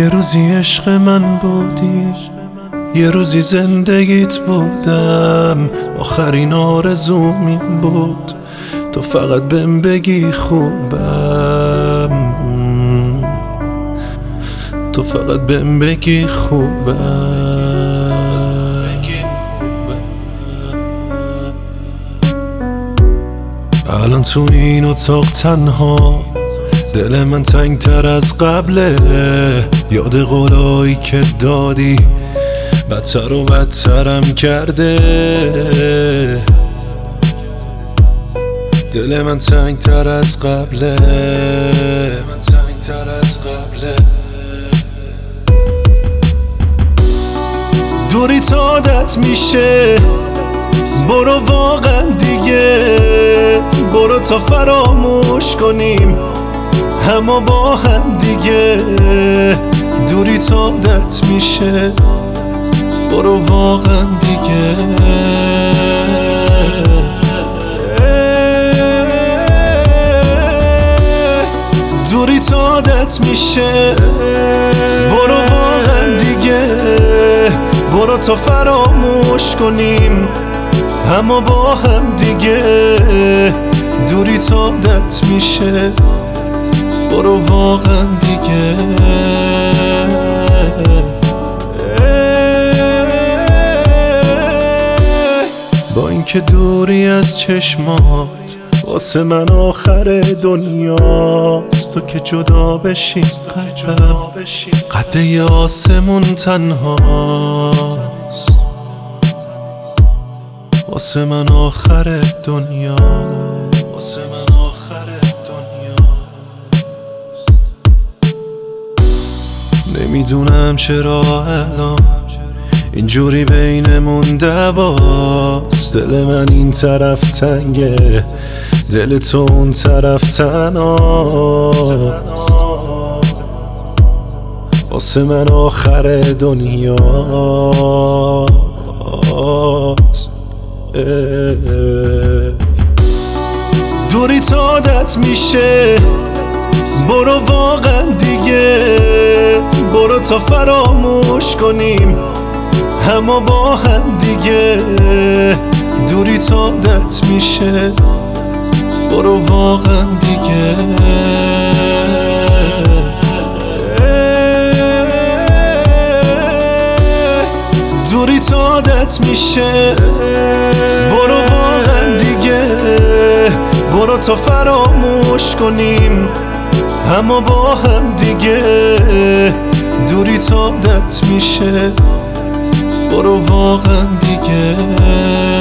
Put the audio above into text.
یه روزی عشق من بودی، یه روزی زندگیت بودم، آخرین آرزوم این بود تو فقط بهم بگی خوبم، تو فقط بهم بگی خوبم. الان تو این اتاق تنها، دل من تنگتر از قبله، یاد قولایی که دادی بدتر و بدترم کرده. دل من تنگتر از قبله، دوری تا عادت میشه، برو واقعا دیگه، برو تا فراموش کنیم همه با هم دیگه. دوری تا عادت میشه، برو واقعا دیگه. دوری تا عادت میشه، برو واقعا دیگه، برو تا فراموش کنیم همه با هم دیگه. دوری تا عادت میشه، برو واقعا دیگه. با اینکه دوری از چشمات واسه من آخر دنیاست، تو که جدا بشی قلبم قد آسمون تنهاست، واسه من آخر دنیا، واسه من آخر دنیا. نمیدونم چرا الان اینجوری بینمون دعواست، دل من این طرف تنگه، دل تو اون طرف تنهاست، واسه من آخر دنیاست. دوری تا عادت میشه، برو واقعا دیگه، برو تا فراموش کنیم همه با هم دیگه. دوری تا عادت میشه، برو واقعا دیگه. دوری تا عادت میشه، برو واقعا دیگه، برو تا فراموش کنیم همه با هم دیگه. دوری تا عادت میشه، برو واقعا دیگه.